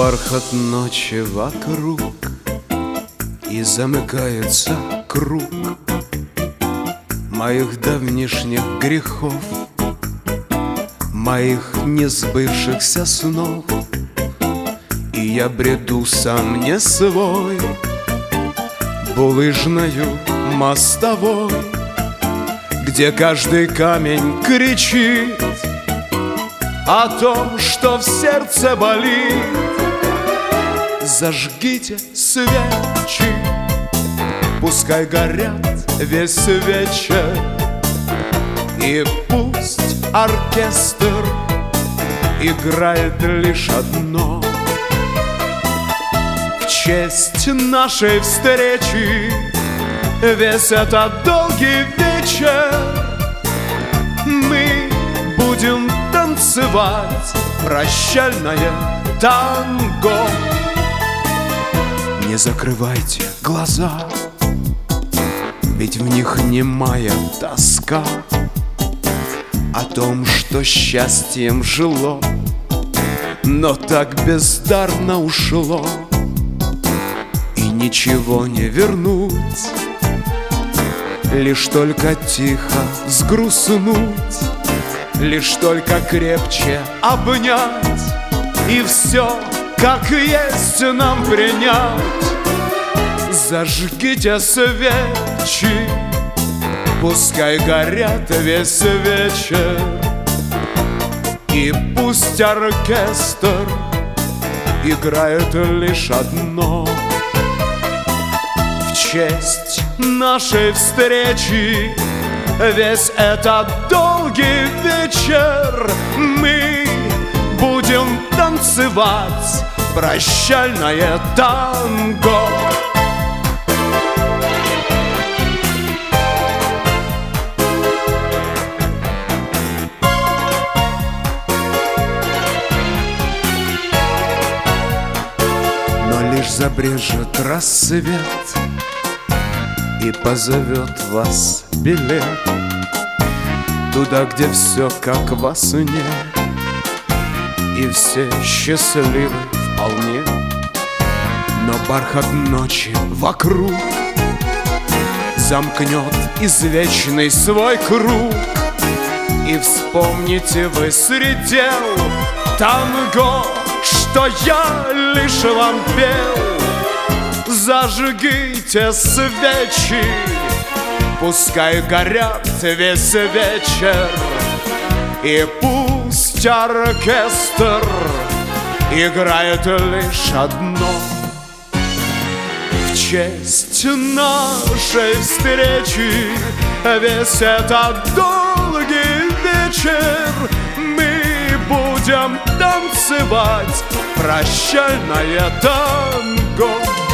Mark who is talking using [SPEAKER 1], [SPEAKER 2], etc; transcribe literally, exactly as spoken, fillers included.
[SPEAKER 1] бархат ночи вокруг, и замыкается круг моих давнишних грехов, моих несбывшихся снов. И я бреду сам не свой булыжною мостовой, где каждый камень кричит о том, что в сердце болит. Зажгите свечи, пускай горят весь вечер, и пусть оркестр играет лишь одно. В честь нашей встречи весь этот долгий вечер мы будем танцевать прощальное танго. Не закрывайте глаза, ведь в них немая тоска о том, что счастьем жило, но так бездарно ушло, и ничего не вернуть, лишь только тихо взгрустнуть, лишь только крепче обнять и все как есть нам принять. Зажгите свечи, пускай горят весь вечер, и пусть оркестр играет лишь одно. В честь нашей встречи весь этот долгий вечер мы будем танцевать прощальное танго. Но лишь забрежет рассвет и позовет вас билет туда, где все как во сне, и все счастливы вполне. Но бархат ночи вокруг замкнет извечный свой круг, и вспомните вы среди танго, что я лишь вам пел. Зажгите свечи, пускай горят весь вечер, и пусть оркестр играет лишь одно. В честь нашей встречи весь этот долгий вечер мы будем танцевать прощальное танго.